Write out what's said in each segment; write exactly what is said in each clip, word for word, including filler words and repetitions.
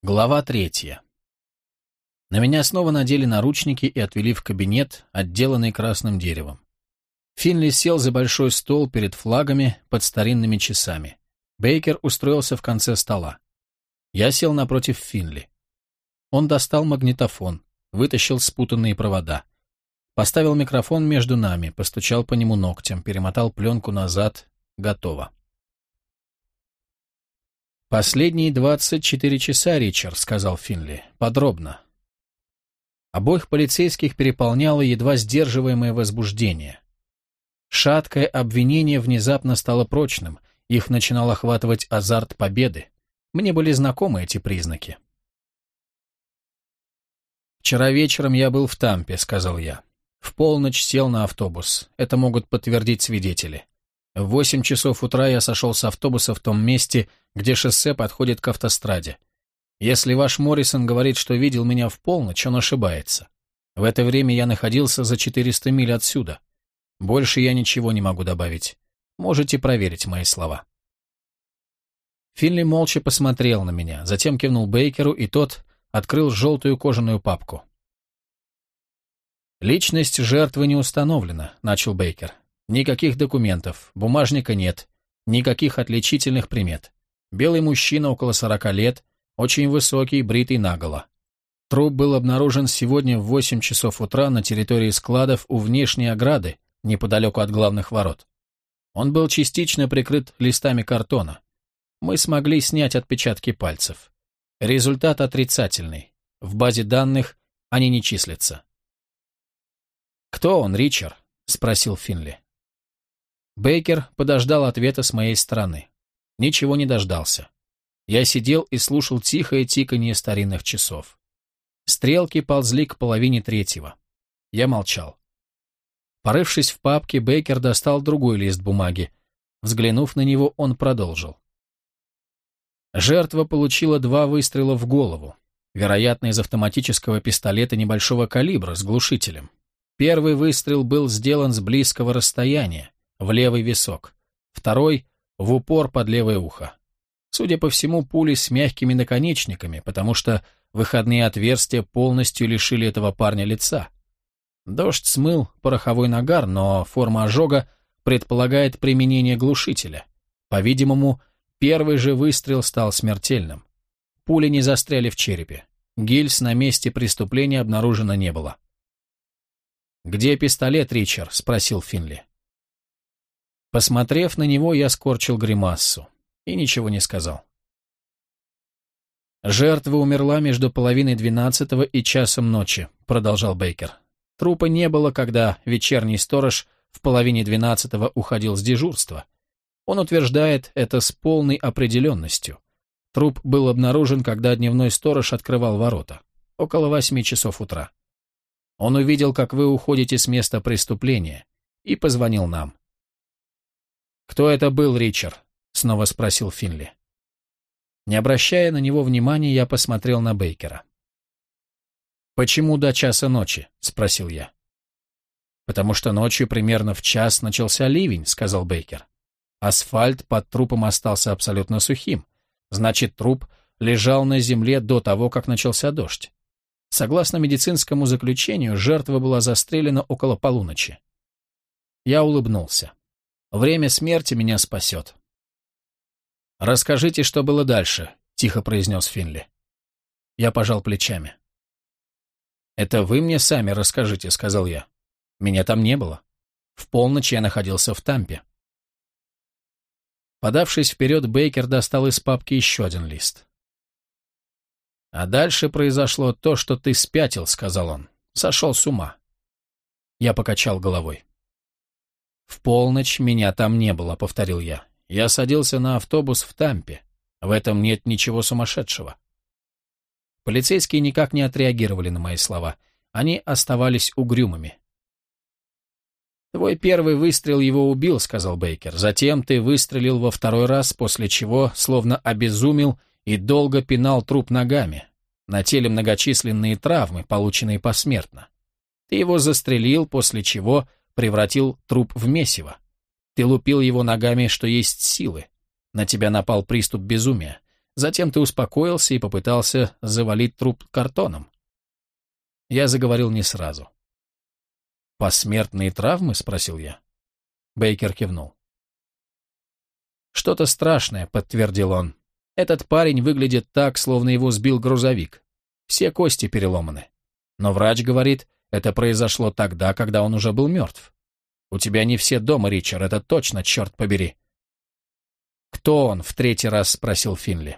Глава третья. На меня снова надели наручники и отвели в кабинет, отделанный красным деревом. Финли сел за большой стол перед флагами под старинными часами. Бейкер устроился в конце стола. Я сел напротив Финли. Он достал магнитофон, вытащил спутанные провода. Поставил микрофон между нами, постучал по нему ногтем, перемотал пленку назад. Готово. «Последние двадцать четыре часа, Ричард», — сказал Финли, — «подробно». Обоих полицейских переполняло едва сдерживаемое возбуждение. Шаткое обвинение внезапно стало прочным, их начинал охватывать азарт победы. Мне были знакомы эти признаки. «Вчера вечером я был в Тампе», — сказал я. «В полночь сел на автобус. Это могут подтвердить свидетели. В восемь часов утра я сошел с автобуса в том месте, где шоссе подходит к автостраде. Если ваш Моррисон говорит, что видел меня в полночь, он ошибается. В это время я находился за четыреста миль отсюда. Больше я ничего не могу добавить. Можете проверить мои слова». Финли молча посмотрел на меня, затем кивнул Бейкеру, и тот открыл желтую кожаную папку. «Личность жертвы не установлена», — начал Бейкер. «Никаких документов, бумажника нет, никаких отличительных примет. Белый мужчина около сорока лет, очень высокий, бритый наголо. Труп был обнаружен сегодня в восемь часов утра на территории складов у внешней ограды, неподалеку от главных ворот. Он был частично прикрыт листами картона. Мы смогли снять отпечатки пальцев. Результат отрицательный. В базе данных они не числятся». «Кто он, Ричард?» — спросил Финли. Бейкер подождал ответа с моей стороны. Ничего не дождался. Я сидел и слушал тихое тиканье старинных часов. Стрелки ползли к половине третьего. Я молчал. Порывшись в папке, Бейкер достал другой лист бумаги. Взглянув на него, он продолжил. Жертва получила два выстрела в голову, вероятно, из автоматического пистолета небольшого калибра с глушителем. Первый выстрел был сделан с близкого расстояния, в левый висок, второй — в упор под левое ухо. Судя по всему, пули с мягкими наконечниками, потому что выходные отверстия полностью лишили этого парня лица. Дождь смыл пороховой нагар, но форма ожога предполагает применение глушителя. По-видимому, первый же выстрел стал смертельным. Пули не застряли в черепе. Гильз на месте преступления обнаружено не было. «Где пистолет, Ричард?» — спросил Финли. Посмотрев на него, я скорчил гримассу и ничего не сказал. «Жертва умерла между половиной двенадцатого и часом ночи», — продолжал Бейкер. «Трупа не было, когда вечерний сторож в половине двенадцатого уходил с дежурства. Он утверждает это с полной определенностью. Труп был обнаружен, когда дневной сторож открывал ворота, около восьми часов утра. Он увидел, как вы уходите с места преступления, и позвонил нам». «Кто это был, Ричард?» — снова спросил Финли. Не обращая на него внимания, я посмотрел на Бейкера. «Почему до часа ночи?» — спросил я. «Потому что ночью примерно в час начался ливень», — сказал Бейкер. «Асфальт под трупом остался абсолютно сухим. Значит, труп лежал на земле до того, как начался дождь. Согласно медицинскому заключению, жертва была застрелена около полуночи». Я улыбнулся. «Время смерти меня спасет». «Расскажите, что было дальше», — тихо произнес Финли. Я пожал плечами. «Это вы мне сами расскажите», — сказал я. «Меня там не было. В полночь я находился в Тампе». Подавшись вперед, Бейкер достал из папки еще один лист. «А дальше произошло то, что ты спятил», — сказал он. «Сошел с ума». Я покачал головой. «В полночь меня там не было», — повторил я. «Я садился на автобус в Тампе. В этом нет ничего сумасшедшего». Полицейские никак не отреагировали на мои слова. Они оставались угрюмыми. «Твой первый выстрел его убил», — сказал Бейкер. «Затем ты выстрелил во второй раз, после чего, словно обезумел, и долго пинал труп ногами. На теле многочисленные травмы, полученные посмертно. Ты его застрелил, после чего превратил труп в месиво. Ты лупил его ногами, что есть силы. На тебя напал приступ безумия. Затем ты успокоился и попытался завалить труп картоном. Я заговорил не сразу. «Посмертные травмы?» — спросил я. Бейкер кивнул. «Что-то страшное», — подтвердил он. «Этот парень выглядит так, словно его сбил грузовик. Все кости переломаны. Но врач говорит, это произошло тогда, когда он уже был мертв. У тебя не все дома, Ричард, это точно, черт побери». «Кто он?» — в третий раз спросил Финли.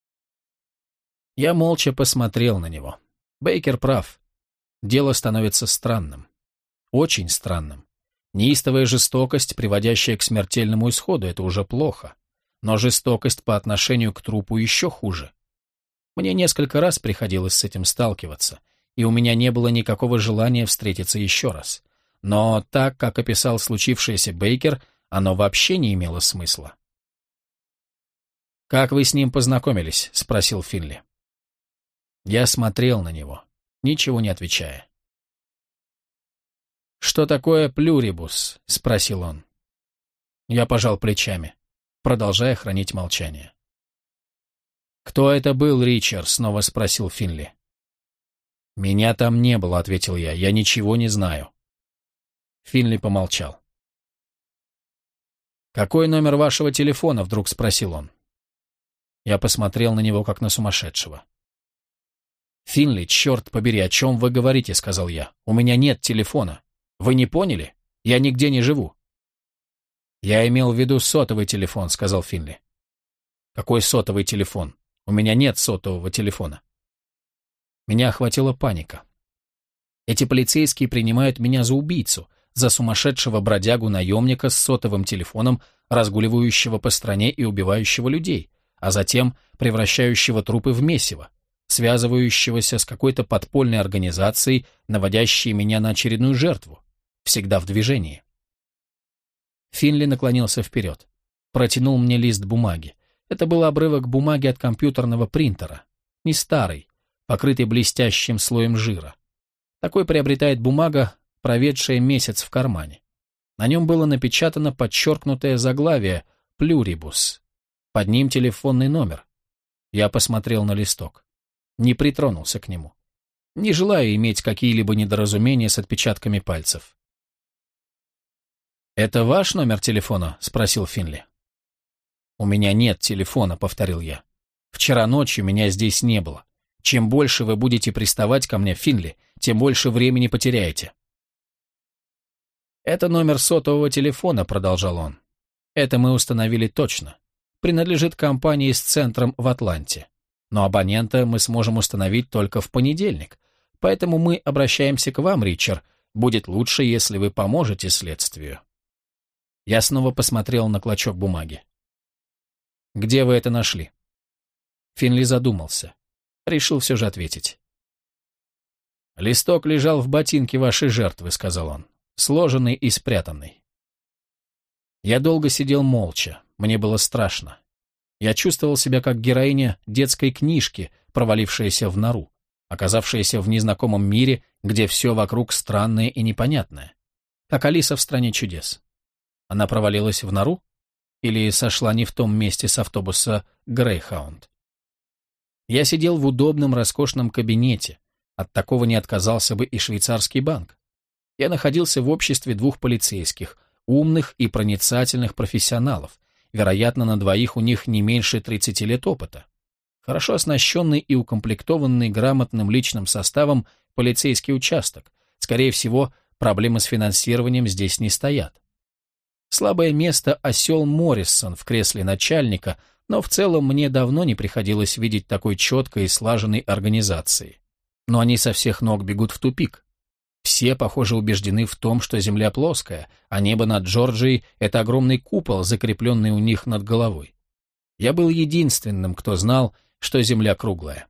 Я молча посмотрел на него. Бейкер прав. Дело становится странным. Очень странным. Неистовая жестокость, приводящая к смертельному исходу, это уже плохо. Но жестокость по отношению к трупу еще хуже. Мне несколько раз приходилось с этим сталкиваться, и у меня не было никакого желания встретиться еще раз. Но так, как описал случившееся Бейкер, оно вообще не имело смысла. «Как вы с ним познакомились?» — спросил Финли. Я смотрел на него, ничего не отвечая. «Что такое плюрибус?» — спросил он. Я пожал плечами, продолжая хранить молчание. «Кто это был, Ричард?» — снова спросил Финли. «Меня там не было», — ответил я, — «я ничего не знаю». Финли помолчал. «Какой номер вашего телефона?» — вдруг спросил он. Я посмотрел на него, как на сумасшедшего. «Финли, черт побери, о чем вы говорите?» — сказал я. «У меня нет телефона. Вы не поняли? Я нигде не живу». «Я имел в виду сотовый телефон», — сказал Финли. «Какой сотовый телефон? У меня нет сотового телефона». Меня охватила паника. Эти полицейские принимают меня за убийцу, за сумасшедшего бродягу-наемника с сотовым телефоном, разгуливающего по стране и убивающего людей, а затем превращающего трупы в месиво, связывающегося с какой-то подпольной организацией, наводящей меня на очередную жертву, всегда в движении. Финли наклонился вперед, протянул мне лист бумаги. Это был обрывок бумаги от компьютерного принтера, не старый, покрытый блестящим слоем жира. Такой приобретает бумага, проведшая месяц в кармане. На нем было напечатано подчеркнутое заглавие «Плюрибус». Под ним телефонный номер. Я посмотрел на листок. Не притронулся к нему. Не желаю иметь какие-либо недоразумения с отпечатками пальцев. «Это ваш номер телефона?» — спросил Финли. «У меня нет телефона», — повторил я. «Вчера ночью меня здесь не было. Чем больше вы будете приставать ко мне, Финли, тем больше времени потеряете». «Это номер сотового телефона», — продолжал он. «Это мы установили точно. Принадлежит компании с центром в Атланте. Но абонента мы сможем установить только в понедельник. Поэтому мы обращаемся к вам, Ричард. Будет лучше, если вы поможете следствию». Я снова посмотрел на клочок бумаги. «Где вы это нашли?» Финли задумался. Решил все же ответить. «Листок лежал в ботинке вашей жертвы», — сказал он, сложенный и спрятанный. Я долго сидел молча, мне было страшно. Я чувствовал себя как героиня детской книжки, провалившаяся в нору, оказавшаяся в незнакомом мире, где все вокруг странное и непонятное, как Алиса в «Стране чудес». Она провалилась в нору? Или сошла не в том месте с автобуса «Грейхаунд»? Я сидел в удобном, роскошном кабинете. От такого не отказался бы и швейцарский банк. Я находился в обществе двух полицейских, умных и проницательных профессионалов. Вероятно, на двоих у них не меньше тридцати лет опыта. Хорошо оснащенный и укомплектованный грамотным личным составом полицейский участок. Скорее всего, проблемы с финансированием здесь не стоят. Слабое место осел Моррисон в кресле начальника, но в целом мне давно не приходилось видеть такой четкой и слаженной организации. Но они со всех ног бегут в тупик. Все, похоже, убеждены в том, что Земля плоская, а небо над Джорджией — это огромный купол, закрепленный у них над головой. Я был единственным, кто знал, что Земля круглая.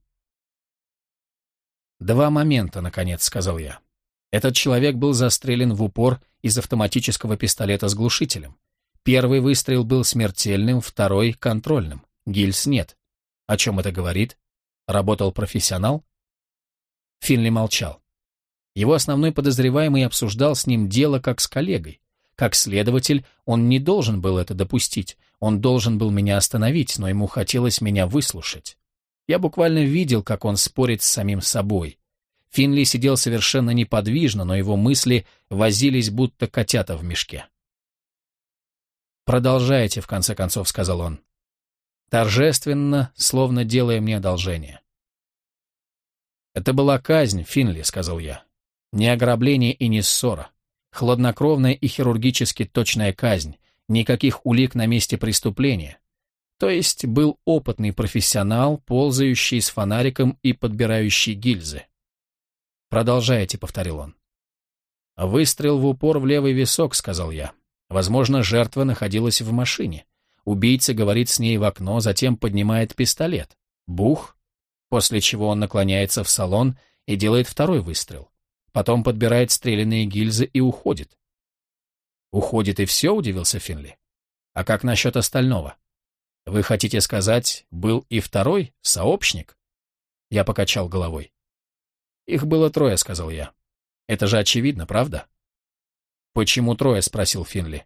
«Два момента, наконец», — сказал я. Этот человек был застрелен в упор из автоматического пистолета с глушителем. Первый выстрел был смертельным, второй — контрольным. Гильз нет. О чем это говорит? Работал профессионал? Финли молчал. Его основной подозреваемый обсуждал с ним дело как с коллегой. Как следователь, он не должен был это допустить. Он должен был меня остановить, но ему хотелось меня выслушать. Я буквально видел, как он спорит с самим собой. Финли сидел совершенно неподвижно, но его мысли возились, будто котята в мешке. «Продолжайте», — в конце концов сказал он. Торжественно, словно делая мне одолжение. «Это была казнь, Финли», — сказал я. «Не ограбление и не ссора. Хладнокровная и хирургически точная казнь. Никаких улик на месте преступления. То есть был опытный профессионал, ползающий с фонариком и подбирающий гильзы». «Продолжайте», — повторил он. «Выстрел в упор в левый висок», — сказал я. «Возможно, жертва находилась в машине. Убийца говорит с ней в окно, затем поднимает пистолет. Бух, после чего он наклоняется в салон и делает второй выстрел. Потом подбирает стрелянные гильзы и уходит». «Уходит и все?» — удивился Финли. «А как насчет остального? Вы хотите сказать, был и второй, сообщник?» Я покачал головой. «Их было трое», — сказал я. «Это же очевидно, правда?» «Почему трое?» — спросил Финли.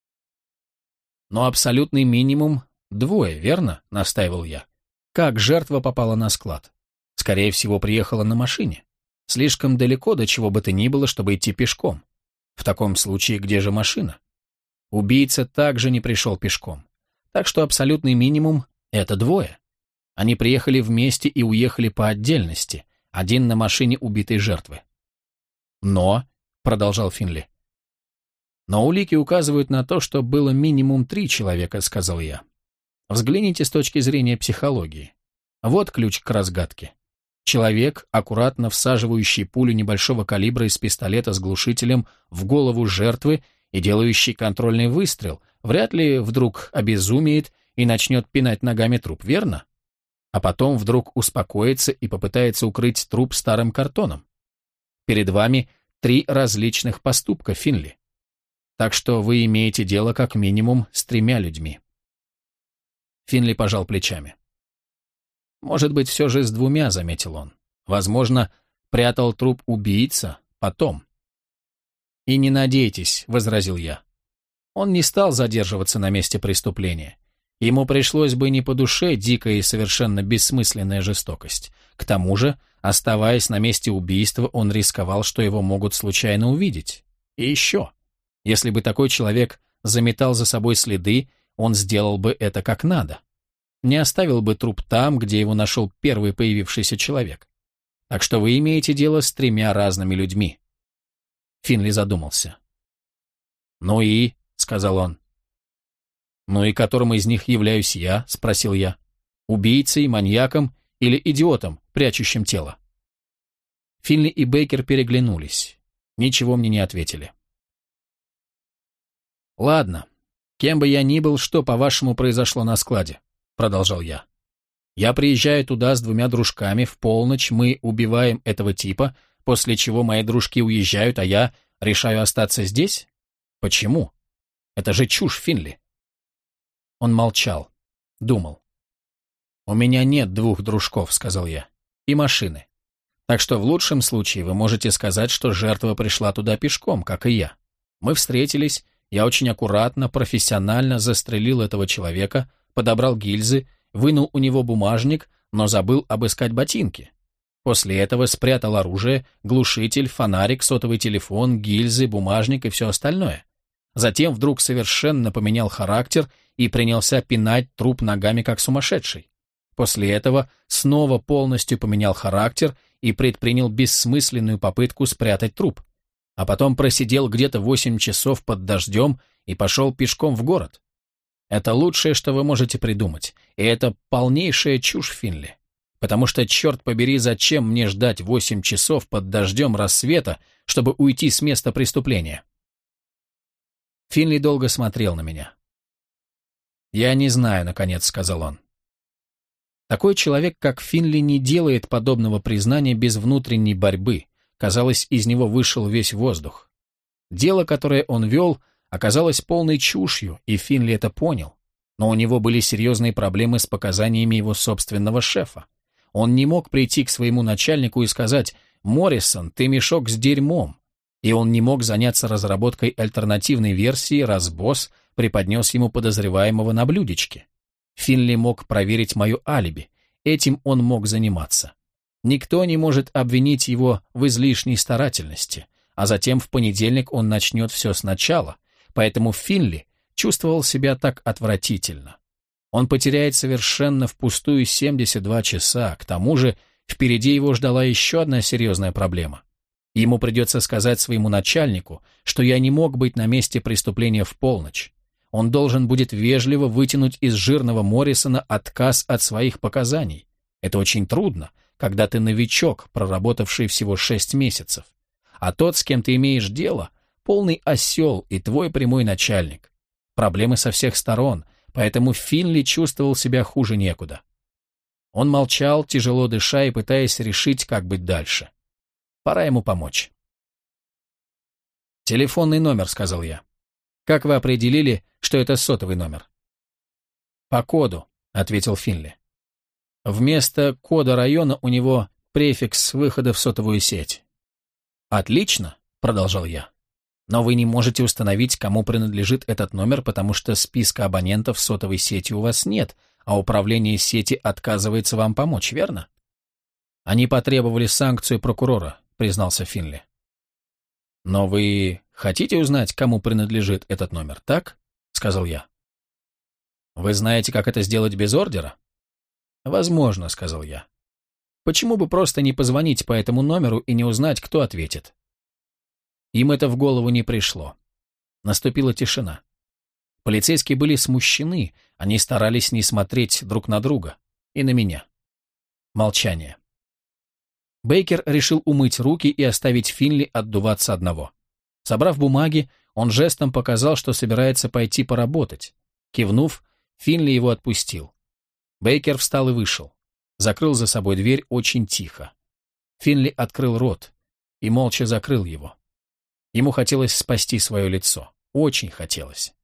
«Но абсолютный минимум двое, верно?» — настаивал я. «Как жертва попала на склад? Скорее всего, приехала на машине. Слишком далеко до чего бы то ни было, чтобы идти пешком. В таком случае, где же машина? Убийца также не пришел пешком. Так что абсолютный минимум — это двое. Они приехали вместе и уехали по отдельности, один на машине убитой жертвы. «Но», — продолжал Финли, «но улики указывают на то, что было минимум три человека», — сказал я. «Взгляните с точки зрения психологии. Вот ключ к разгадке. Человек, аккуратно всаживающий пулю небольшого калибра из пистолета с глушителем в голову жертвы и делающий контрольный выстрел, вряд ли вдруг обезумеет и начнет пинать ногами труп, верно? А потом вдруг успокоится и попытается укрыть труп старым картоном. Перед вами три различных поступка, Финли. Так что вы имеете дело как минимум с тремя людьми». Финли пожал плечами. «Может быть, все же с двумя», — заметил он. «Возможно, прятал труп убийца потом». «И не надейтесь», — возразил я. Он не стал задерживаться на месте преступления. Ему пришлось бы не по душе дикая и совершенно бессмысленная жестокость. К тому же, оставаясь на месте убийства, он рисковал, что его могут случайно увидеть. И еще, если бы такой человек заметал за собой следы, он сделал бы это как надо. Не оставил бы труп там, где его нашел первый появившийся человек. Так что вы имеете дело с тремя разными людьми». Финли задумался. «Ну и?» — сказал он. «Ну и которым из них являюсь я?» — спросил я. «Убийцей, маньяком или идиотом, прячущим тело?» Финли и Бейкер переглянулись. Ничего мне не ответили. «Ладно, кем бы я ни был, что, по-вашему, произошло на складе?» — продолжал я. «Я приезжаю туда с двумя дружками, в полночь мы убиваем этого типа, после чего мои дружки уезжают, а я решаю остаться здесь? Почему? Это же чушь, Финли». Он молчал, думал. «У меня нет двух дружков», — сказал я, — «и машины. Так что в лучшем случае вы можете сказать, что жертва пришла туда пешком, как и я. Мы встретились, я очень аккуратно, профессионально застрелил этого человека, подобрал гильзы, вынул у него бумажник, но забыл обыскать ботинки. После этого спрятал оружие, глушитель, фонарик, сотовый телефон, гильзы, бумажник и все остальное. Затем вдруг совершенно поменял характер и принялся пинать труп ногами как сумасшедший. После этого снова полностью поменял характер и предпринял бессмысленную попытку спрятать труп. А потом просидел где-то восемь часов под дождем и пошел пешком в город. Это лучшее, что вы можете придумать, и это полнейшая чушь, Финли. Потому что, черт побери, зачем мне ждать восемь часов под дождем рассвета, чтобы уйти с места преступления?» Финли долго смотрел на меня. «Я не знаю», — наконец сказал он. Такой человек, как Финли, не делает подобного признания без внутренней борьбы. Казалось, из него вышел весь воздух. Дело, которое он вел, оказалось полной чушью, и Финли это понял. Но у него были серьезные проблемы с показаниями его собственного шефа. Он не мог прийти к своему начальнику и сказать: «Моррисон, ты мешок с дерьмом». и он не мог заняться разработкой альтернативной версии, раз босс преподнес ему подозреваемого на блюдечке. Финли мог проверить мое алиби, этим он мог заниматься. Никто не может обвинить его в излишней старательности, а затем в понедельник он начнет все сначала, поэтому Финли чувствовал себя так отвратительно. Он потеряет совершенно впустую семьдесят два часа, к тому же впереди его ждала еще одна серьезная проблема. Ему придется сказать своему начальнику, что я не мог быть на месте преступления в полночь. Он должен будет вежливо вытянуть из жирного Моррисона отказ от своих показаний. Это очень трудно, когда ты новичок, проработавший всего шесть месяцев. А тот, с кем ты имеешь дело, полный осел и твой прямой начальник. Проблемы со всех сторон, поэтому Финли чувствовал себя хуже некуда. Он молчал, тяжело дыша и пытаясь решить, как быть дальше. Пора ему помочь. «Телефонный номер», — сказал я. «Как вы определили, что это сотовый номер?» «По коду», — ответил Финли. «Вместо кода района у него префикс выхода в сотовую сеть». «Отлично», — продолжал я. «Но вы не можете установить, кому принадлежит этот номер, потому что списка абонентов сотовой сети у вас нет, а управление сети отказывается вам помочь, верно?» «Они потребовали санкцию прокурора», — признался Финли. «Но вы хотите узнать, кому принадлежит этот номер, так?» — сказал я. «Вы знаете, как это сделать без ордера?» «Возможно», — сказал я. «Почему бы просто не позвонить по этому номеру и не узнать, кто ответит?» Им это в голову не пришло. Наступила тишина. Полицейские были смущены, они старались не смотреть друг на друга и на меня. Молчание. Бейкер решил умыть руки и оставить Финли отдуваться одного. Собрав бумаги, он жестом показал, что собирается пойти поработать. Кивнув, Финли его отпустил. Бейкер встал и вышел. Закрыл за собой дверь очень тихо. Финли открыл рот и молча закрыл его. Ему хотелось спасти свое лицо. Очень хотелось.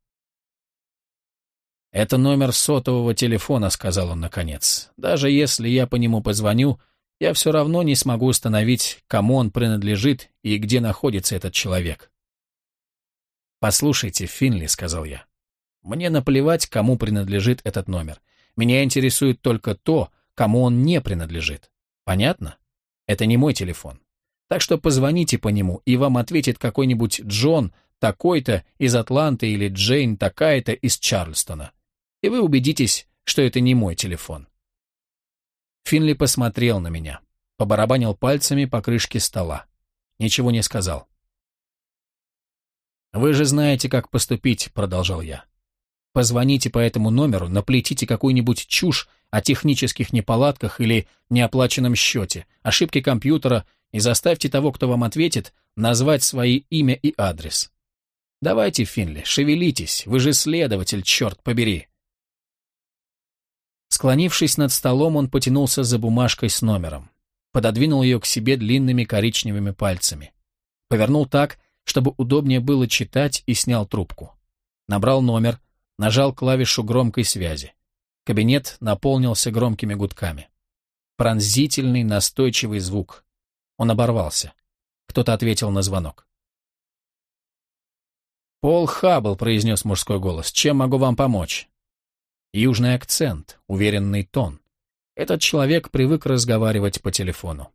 «Это номер сотового телефона», — сказал он наконец. «Даже если я по нему позвоню, я все равно не смогу установить, кому он принадлежит и где находится этот человек». «Послушайте, Финли», — сказал я, — «мне наплевать, кому принадлежит этот номер. Меня интересует только то, кому он не принадлежит. Понятно? Это не мой телефон. Так что позвоните по нему, и вам ответит какой-нибудь Джон такой-то из Атланты или Джейн такая-то из Чарльстона. И вы убедитесь, что это не мой телефон». Финли посмотрел на меня, побарабанил пальцами по крышке стола. Ничего не сказал. «Вы же знаете, как поступить», — продолжал я. «Позвоните по этому номеру, наплетите какую-нибудь чушь о технических неполадках или неоплаченном счете, ошибке компьютера и заставьте того, кто вам ответит, назвать свои имя и адрес. Давайте, Финли, шевелитесь, вы же следователь, черт побери». Склонившись над столом, он потянулся за бумажкой с номером, пододвинул ее к себе длинными коричневыми пальцами, повернул так, чтобы удобнее было читать, и снял трубку. Набрал номер, нажал клавишу громкой связи. Кабинет наполнился громкими гудками. Пронзительный, настойчивый звук. Он оборвался. Кто-то ответил на звонок. «Пол Хаббл», — произнес мужской голос, — «чем могу вам помочь?» Южный акцент, уверенный тон. Этот человек привык разговаривать по телефону.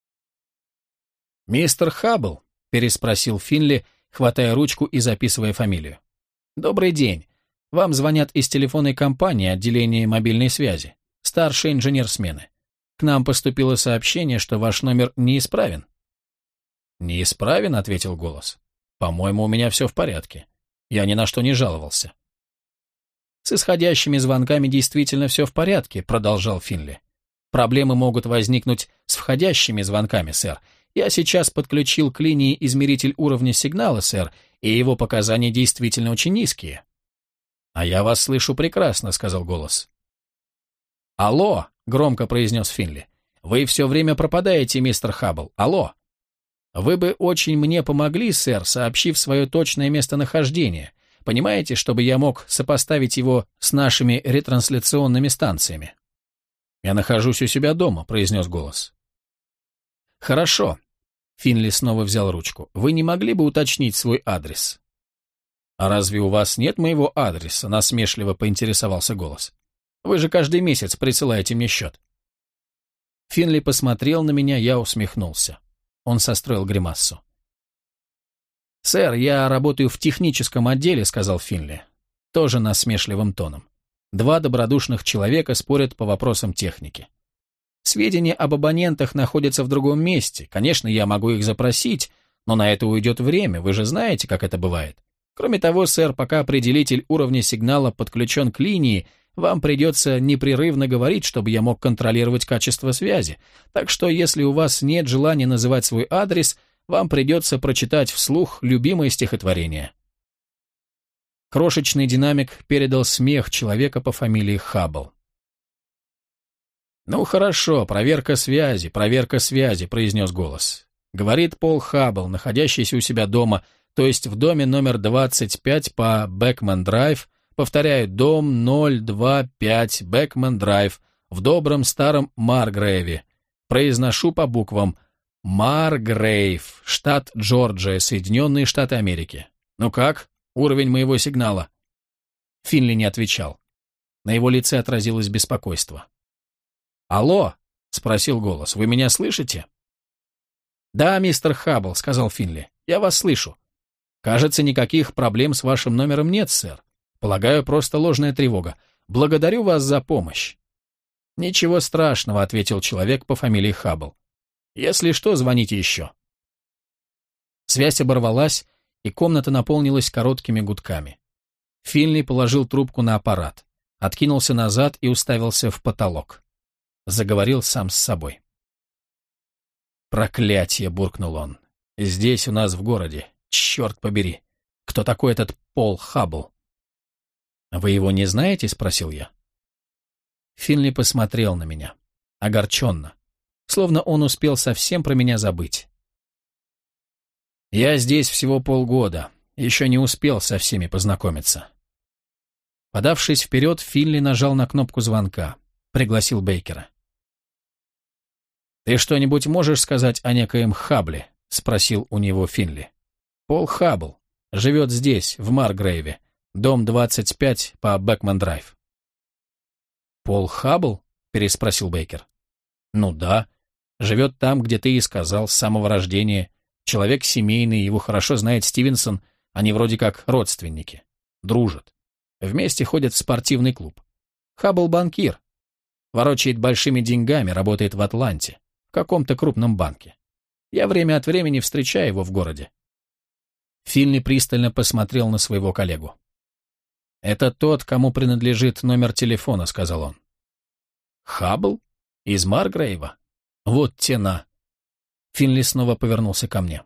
«Мистер Хаббл?» — переспросил Финли, хватая ручку и записывая фамилию. «Добрый день. Вам звонят из телефонной компании отделения мобильной связи. Старший инженер смены. К нам поступило сообщение, что ваш номер неисправен». «Неисправен?» — ответил голос. «По-моему, у меня все в порядке. Я ни на что не жаловался». «С исходящими звонками действительно все в порядке», — продолжал Финли. «Проблемы могут возникнуть с входящими звонками, сэр. Я сейчас подключил к линии измеритель уровня сигнала, сэр, и его показания действительно очень низкие». «А я вас слышу прекрасно», — сказал голос. «Алло», — громко произнес Финли. «Вы все время пропадаете, мистер Хаббл. Алло». «Вы бы очень мне помогли, сэр, сообщив свое точное местонахождение. Понимаете, чтобы я мог сопоставить его с нашими ретрансляционными станциями?» «Я нахожусь у себя дома», — произнес голос. «Хорошо. Финли снова взял ручку. «Вы не могли бы уточнить свой адрес?» «А разве у вас нет моего адреса?» — насмешливо поинтересовался голос. «Вы же каждый месяц присылаете мне счет». Финли посмотрел на меня, я усмехнулся. Он состроил гримассу. «Сэр, я работаю в техническом отделе», — сказал Финли. Тоже насмешливым тоном. Два добродушных человека спорят по вопросам техники. Сведения об абонентах находятся в другом месте. Конечно, я могу их запросить, но на это уйдет время, вы же знаете, как это бывает. Кроме того, сэр, пока определитель уровня сигнала подключен к линии, вам придется непрерывно говорить, чтобы я мог контролировать качество связи. Так что, если у вас нет желания называть свой адрес, вам придется прочитать вслух любимое стихотворение. Крошечный динамик передал смех человека по фамилии Хаббл. «Ну хорошо, проверка связи, проверка связи», — произнес голос. Говорит Пол Хаббл, находящийся у себя дома, то есть в доме номер двадцать пять по Бекман-драйв, повторяю, дом ноль два пять Бекман-драйв, в добром старом Маргрейве. Произношу по буквам Маргрейв, штат Джорджия, Соединенные Штаты Америки. Ну как, уровень моего сигнала?» Финли не отвечал. На его лице отразилось беспокойство. «Алло?» — спросил голос. «Вы меня слышите?» «Да, мистер Хаббл», — сказал Финли. «Я вас слышу. Кажется, никаких проблем с вашим номером нет, сэр. Полагаю, просто ложная тревога. Благодарю вас за помощь». «Ничего страшного», — ответил человек по фамилии Хаббл. «Если что, звоните еще». Связь оборвалась, и комната наполнилась короткими гудками. Финли положил трубку на аппарат, откинулся назад и уставился в потолок. Заговорил сам с собой. «Проклятье!» — буркнул он. «Здесь у нас в городе. Черт побери! Кто такой этот Пол Хаббл?» «Вы его не знаете?» — спросил я. Финли посмотрел на меня. Огорченно. Словно он успел совсем про меня забыть. «Я здесь всего полгода. Еще не успел со всеми познакомиться». Подавшись вперед, Финли нажал на кнопку звонка. Пригласил Бейкера. «Ты что-нибудь можешь сказать о некоем Хаббле?» — спросил у него Финли. «Пол Хаббл. Живет здесь, в Маргрейве. Дом двадцать пять по Бекман-драйв». «Пол Хаббл?» — переспросил Бейкер. «Ну да. Живет там, где ты и сказал, с самого рождения. Человек семейный, его хорошо знает Стивенсон, они вроде как родственники. Дружат. Вместе ходят в спортивный клуб. Хаббл банкир. Ворочает большими деньгами, работает в Атланте, в каком-то крупном банке. Я время от времени встречаю его в городе». Финли пристально посмотрел на своего коллегу. «Это тот, кому принадлежит номер телефона», — сказал он. «Хаббл? Из Маргрейва? Вот тена». Финли снова повернулся ко мне.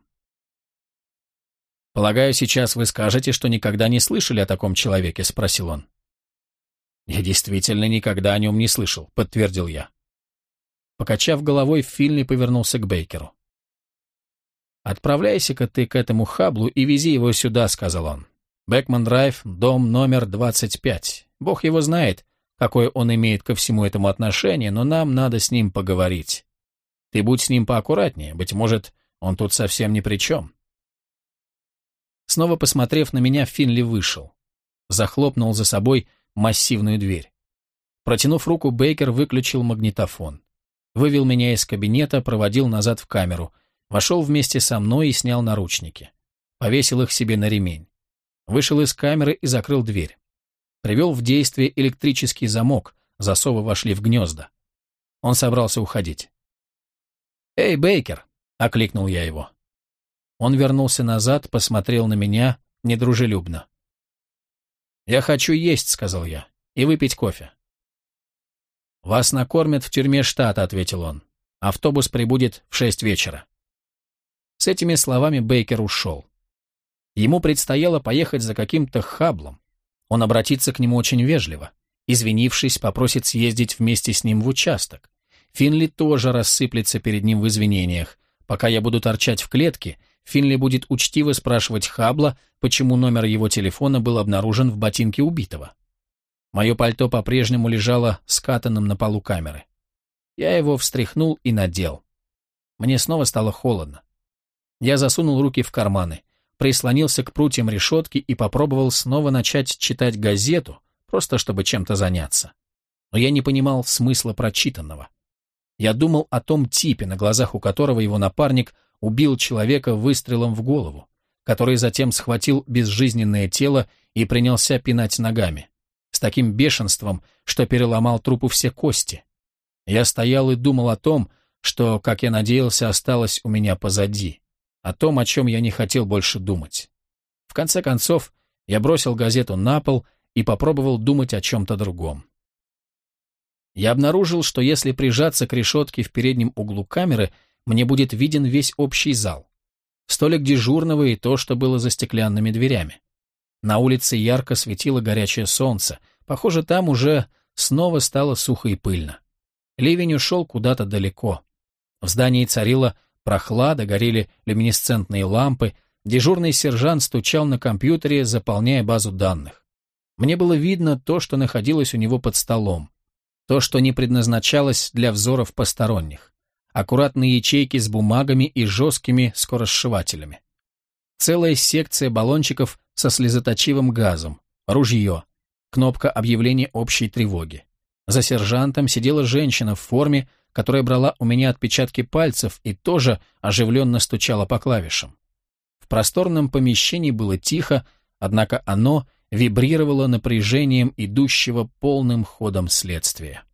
«Полагаю, сейчас вы скажете, что никогда не слышали о таком человеке?» — спросил он. «Я действительно никогда о нем не слышал», — подтвердил я. Покачав головой, Финли повернулся к Бейкеру. «Отправляйся-ка ты к этому Хабблу и вези его сюда», — сказал он. «Бекман-драйв, дом номер двадцать пять. Бог его знает, какое он имеет ко всему этому отношение, но нам надо с ним поговорить. Ты будь с ним поаккуратнее, быть может, он тут совсем ни при чем». Снова посмотрев на меня, Финли вышел. Захлопнул за собой массивную дверь. Протянув руку, Бейкер выключил магнитофон. Вывел меня из кабинета, проводил назад в камеру, вошел вместе со мной и снял наручники. Повесил их себе на ремень. Вышел из камеры и закрыл дверь. Привел в действие электрический замок, засовы вошли в гнезда. Он собрался уходить. «Эй, Бейкер!» — окликнул я его. Он вернулся назад, посмотрел на меня недружелюбно. «Я хочу есть», — сказал я, — «и выпить кофе». «Вас накормят в тюрьме штата», — ответил он. «Автобус прибудет в шесть вечера». С этими словами Бейкер ушел. Ему предстояло поехать за каким-то Хабблом. Он обратится к нему очень вежливо. Извинившись, попросит съездить вместе с ним в участок. Финли тоже рассыплется перед ним в извинениях. Пока я буду торчать в клетке, Финли будет учтиво спрашивать Хаббла, почему номер его телефона был обнаружен в ботинке убитого. Мое пальто по-прежнему лежало скатанным на полу камеры. Я его встряхнул и надел. Мне снова стало холодно. Я засунул руки в карманы, прислонился к прутьям решетки и попробовал снова начать читать газету, просто чтобы чем-то заняться. Но я не понимал смысла прочитанного. Я думал о том типе, на глазах у которого его напарник убил человека выстрелом в голову, который затем схватил безжизненное тело и принялся пинать ногами, с таким бешенством, что переломал трупу все кости. Я стоял и думал о том, что, как я надеялся, осталось у меня позади, о том, о чем я не хотел больше думать. В конце концов, я бросил газету на пол и попробовал думать о чем-то другом. Я обнаружил, что если прижаться к решетке в переднем углу камеры, мне будет виден весь общий зал. Столик дежурного и то, что было за стеклянными дверями. На улице ярко светило горячее солнце. Похоже, там уже снова стало сухо и пыльно. Ливень ушел куда-то далеко. В здании царила прохлада, горели люминесцентные лампы, дежурный сержант стучал на компьютере, заполняя базу данных. Мне было видно то, что находилось у него под столом. То, что не предназначалось для взоров посторонних. Аккуратные ячейки с бумагами и жесткими скоросшивателями. Целая секция баллончиков со слезоточивым газом, ружье, кнопка объявления общей тревоги. За сержантом сидела женщина в форме, которая брала у меня отпечатки пальцев и тоже оживленно стучала по клавишам. В просторном помещении было тихо, однако оно вибрировало напряжением идущего полным ходом следствия.